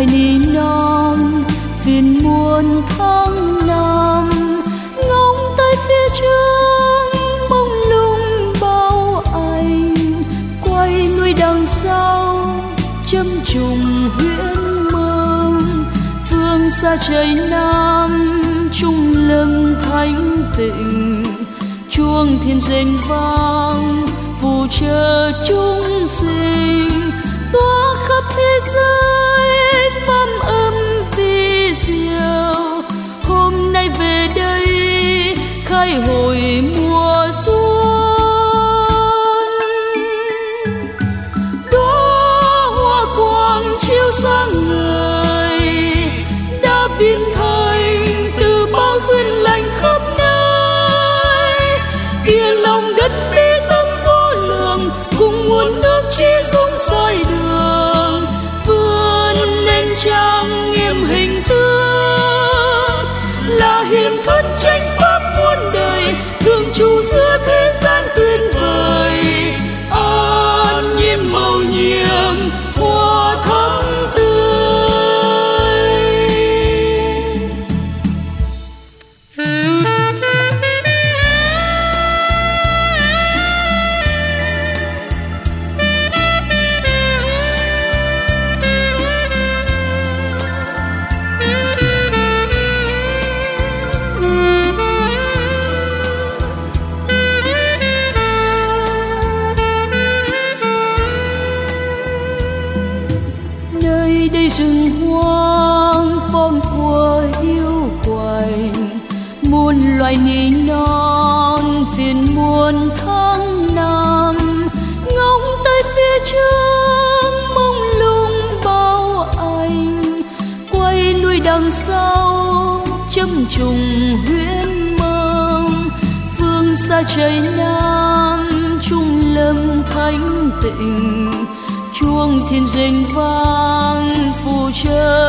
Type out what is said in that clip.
loài nỉ non phiền muôn tháng năm, ngóng tới phía trước mông lung bao ảnh, quay nuôi đằng sau châm trùng huyễn mông. Phương xa trời Nam trung lâm thánh tịnh, chuông thiên rền vang phù trợ chúng sinh, tỏa khắp thế giới pháp âm vi diệu. Hôm nay về đây khai hồi mùa xuân, đóa hoa quang chiếu sáng người đã viên thành từ bao duyên lành khắp nơi. Kia lòng đất bi tâm vô lượng cùng nguồn nước chi dung soi đường, vươn lên trang nghiêm hình tướng là hiền thân tranh pháp muôn đời, thương trụ giữa thế gian tuyệt vời. An nhiên màu nhiệm hoa thắm tươi. Đây rừng hoang phong của hiu quạnh, muôn loài nỉ non phiền muôn tháng năm, ngóng tới phía trước mông lung bao ảnh, quay nuôi đằng sau châm trùng huyễn mông. Phương xa trời Nam trung lâm thánh tịnh, chuông thiên rền vang phù trợ